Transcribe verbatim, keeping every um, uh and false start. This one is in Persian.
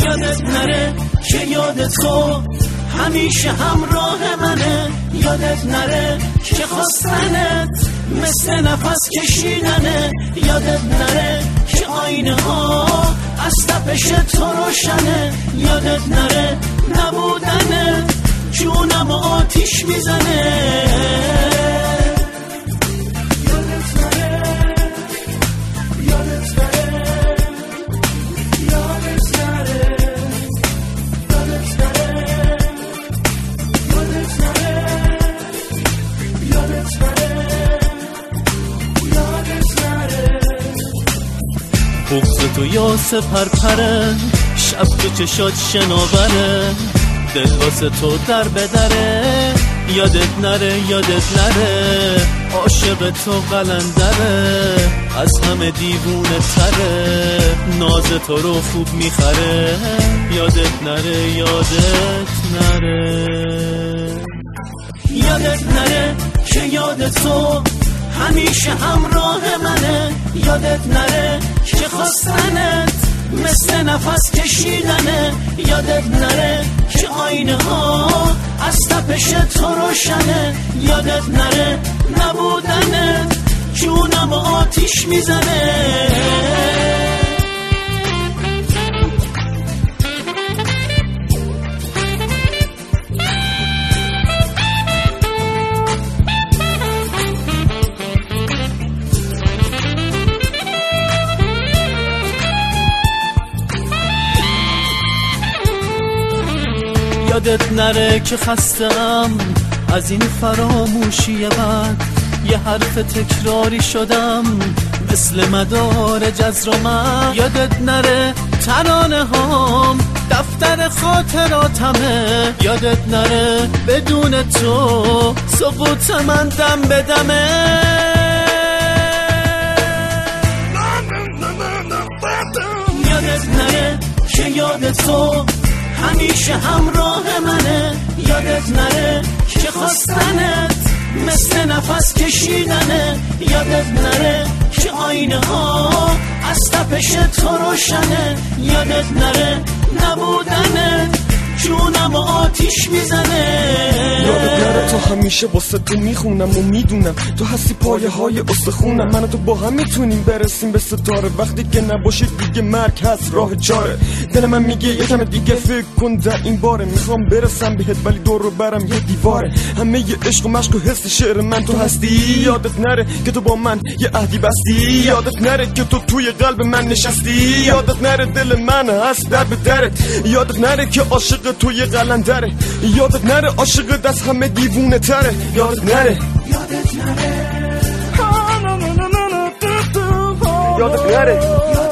یادت نره که یاد تو همیشه همراه منه. یادت نره که خواستنت مثل نفس کشیدنه. یادت نره که آینه ها از تپش تو روشنه. یادت نره نبودنت جونم آتیش میزنه. بغض تو یا سپر پره، شب تو چشات شناوره، دل واسه تو در بدره. یادت نره یادت نره عاشق تو قلندره، از همه دیوونه تره، ناز تو رو خوب میخره. یادت نره یادت نره یادت نره که یاد تو همیشه همراه منه. یادت نره که خواستنت مثل نفس کشیدنه. یادت نره که آینه ها از تپش تو روشنه. یادت نره نبودنت جونم آتیش میزنه. یادت نره که خستم از این فراموشی بد، یه حرف تکراری شدم مثل مدار جزر من. یادت نره ترانه هام دفتر خاطراتمه. یادت نره بدون تو سقوط من دم به دمه. یادت نره که یاد تو همیشه همراه منه. یادت نره که خواستنت مثل نفس کشیدنه. یادت نره که آینه ها از تپش تو روشنه. یادت نره نبودنت جونم آتیش میزنه. یادت نره تو همیشه واسه تو میخونم و میدونم تو هستی پایه های استخونم. من و تو با هم میتونیم برسیم به ستاره، وقتی که نباشید دیگه مرگ هست راه چاره. دل من میگه یکم دیگه فکر کن در این باره، میخوام برسم بهت ولی دور رو برم یه دیواره. همه یه عشق و مشق و حس شعر من تو هستی. یادت نره که تو با من یه عهدی بستی. یادت نره که تو توی قلب من نشستی. یادت نره دل من هست در به درت. یادت نره که عاشق توی قلندره. یادت نره عاشق دست همه دیوونه تره. یادت نره یادت نره یادت نره